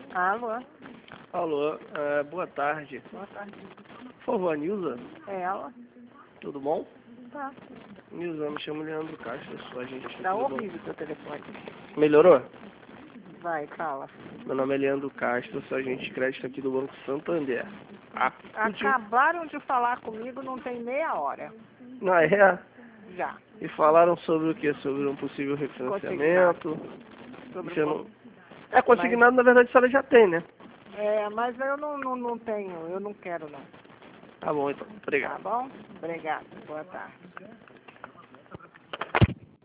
Alô? Alô, boa tarde. Boa tarde. Por favor, Nilza, É ela? tudo bom? Tá. Nilza, eu me chamo Leandro Castro, sou agente, Tá tudo bom? horrível seu telefone. Melhorou? Vai, fala. Meu nome é Leandro Castro, sou agente de crédito aqui do Banco Santander. Acabaram de falar comigo, não tem meia hora. Não é? Já. E falaram sobre o quê? Sobre um possível refinanciamento. Sobre Você o não... É consignado, na verdade, a senhora já tem, né? mas eu não tenho, eu não quero não. Tá bom, então. Obrigado. Tá bom? Obrigada. Boa tarde.